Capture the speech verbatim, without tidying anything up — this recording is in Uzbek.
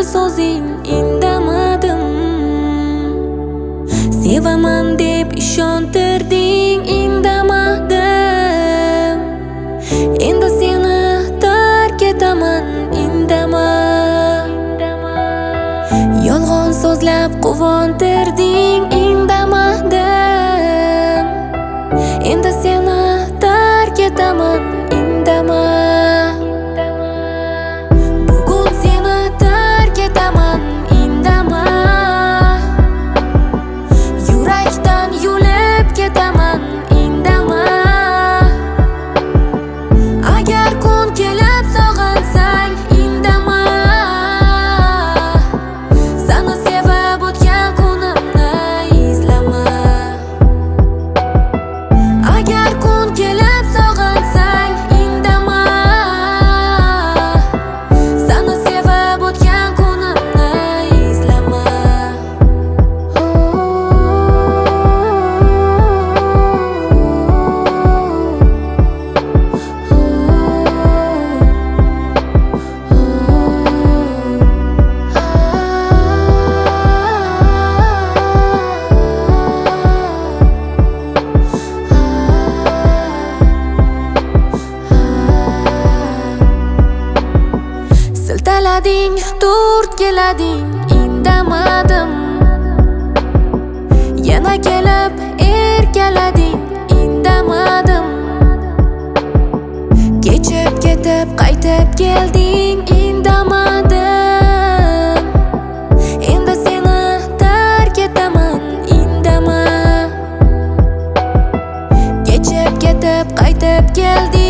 so'zing indamadim. Sevaman deb ishontirding, indamadim. Endi seni tark etaman, indama. Yolg'on so'zlab quvontirding, indamadim. Endi seni tark etaman, indama. Bugun seni tark etaman, indama. Yurakdan yulib ketaman, indama. Agar kun kelib sog'ansang, indama. Seni sevib o'tgan kunimni izlama. Agar kun kelib sog'ansang, indama. Seni sevib o'tgan kunimni izlama. Siltalading, to'rt kelading, indamadim. Yana kelib erkalading, indamadim. Kechib ketib qaytib kelding, indamadim. Endi seni tark etaman, indama. Kechib ketib qaytib kelding.